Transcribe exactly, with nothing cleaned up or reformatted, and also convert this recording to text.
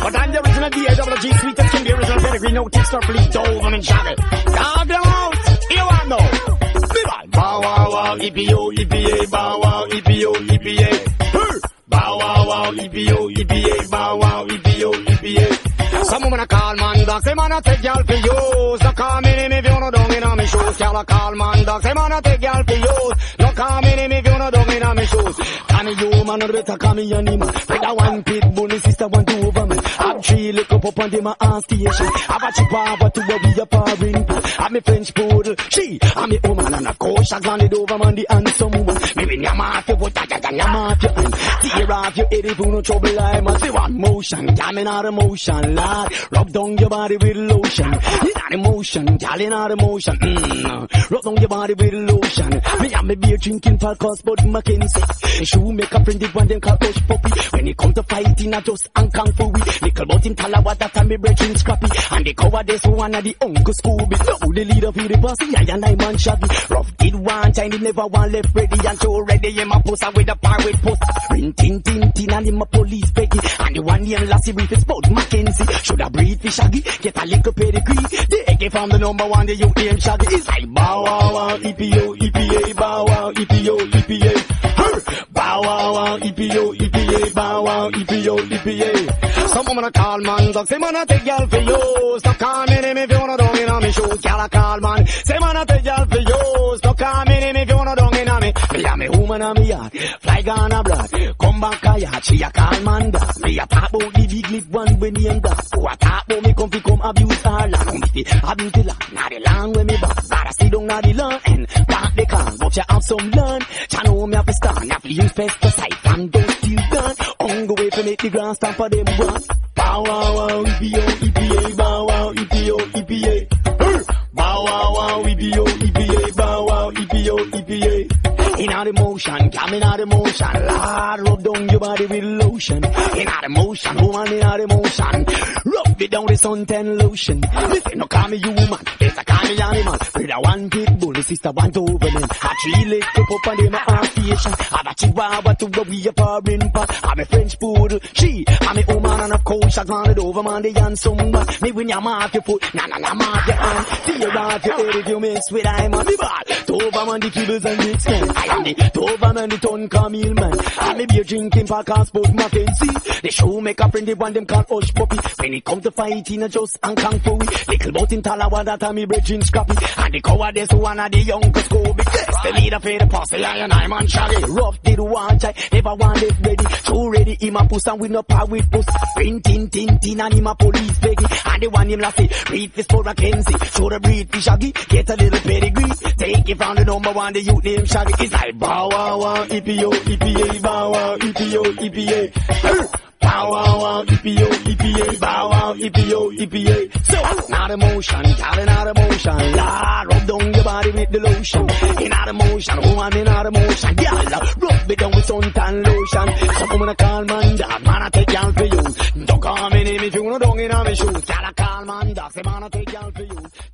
But I'm the original D A W G, sweet and king, the original pedigree, no tick, start fleet, dove, and shaggy. Dog them out, you want know. Bow wow wow, E P O, E P A, bow wow, E P O, E P A. Bow wow wow, E P O, E P A, bow wow, E P O, E P A. Some woman a call man dog, say man a take y'all for use. No call me name if you no dung in a me shoes. Y'all a call man dog, say man a take y'all for use. No call me name if you no dung in a me shoes. Call me you man, no better call me animal. With a one pit bull, the sister one two over me. Have three lick up up on them a on station. Have a chihuahua to where we a parring. Have me French poodle, she. Have me woman and a coach, I gone it over man the handsome one. Me win your mouth, you put that on your mouth, you hand. Tear off your head if you no trouble, I'm a see one motion. Coming out of motion, lad. Rub down your body with lotion. It's not emotion, y'all in out of motion. Mm. Rub down your body with lotion. Me and me beer drinking Falcons, but Mackenzie. The shoe make a friend, one them call Hush Puppy. When it come to fighting, I just and kung fu. Little bout in Talawa, that time me breaking scrappy. And the cover this one of the Uncle Scooby. No, the leader for the bossy, I and I man shabby. Rough did one time, he never one left ready. And so ready, in my poster with a pirate post. Rin tin tin tin, and in my police Peggy. And the one named Lassie Reef is about Mackenzie. Should I breathe for Shaggy? Get a little pedigree. The A K from the number one, the youth named Shaggy. It's like bow wow wow, E P O, E P A, bow wow, E P O, E P A. Bow wow wow, E P O, E P A, bow wow, E P O, E P A. Some woman a call man, dog, say man a take y'all for you. Stop calling him if you wanna dung in on me shoes. Y'all a call man, say man a take y'all for you. Stop calling him if you wanna dung in on me. Me a me woman a me yard, fly gone abroad. Come back a yard, she a call man dog. Me a talk about the big lip one when he and dog. Who a talk about me come fi come abuse her land. Come fi abuse the land, now the land when me back. Gotta sit down now the land and plant the can. But you have some land, you know me have to stand. Have to use pesticide and don't steal gun. On the way to make the ground stand for them one. Bow wow wow, E P O, E P A, bow wow, E P O, E P A. Bow wow wow, E P O, E P A, bow wow, E P O, E P A. In out of motion, coming out of motion, Lord, rub down your body with lotion. In out of motion, woman, in out of motion, rub it down the suntan lotion. Listen, no call me human, this a call me animal. With a one pit bull, the sister one Doberman. A three leg up up on them a station. Have a chihuahua to go be a parring pot. I'm a French poodle, she, I'm a woman and a coach. I gone it over, man, the handsome one. Me when you mark your foot, na na na mark your hand. Tear off your head if you mix with I'm on the ball. Doberman, the kibbles and the extent. I am the Doberman, the ton Camille man. I may be a drinking podcast, but Mackenzie. The show make a friend, the one them call Hush Puppy. When it come to fighting, I just and kung fu. Little bout in Talawa, that time me bridging scrappy. And the cowardice one of the young Scooby. Yes, the leader for the posse, I and I man shaggy. Rough did one try, never want it ready. So ready, in my puss and with no power with puss. Rin tin tin tin and in my police Peggy. And the one named Lassie, breathe for Sport Mackenzie. Show the breathe for Shaggy, get a little pedigree. Take it from the number one, the youth named Shaggy. It's like bow wow wow, E P O, E P A, bow wow, E P O, E P A. Bow wow wow, E P O, E P A, bow wow, E P O, E P A. So, not emotion, calling out emotion. Lord, rub down your body with the lotion. In out emotion, woman in out emotion. Y'all, rub it down with suntan lotion. Some woman a call man dog, man I take y'all for you. Don't call me name if you no dung in on me shoes. Y'all a call man dog, say man I take y'all for you.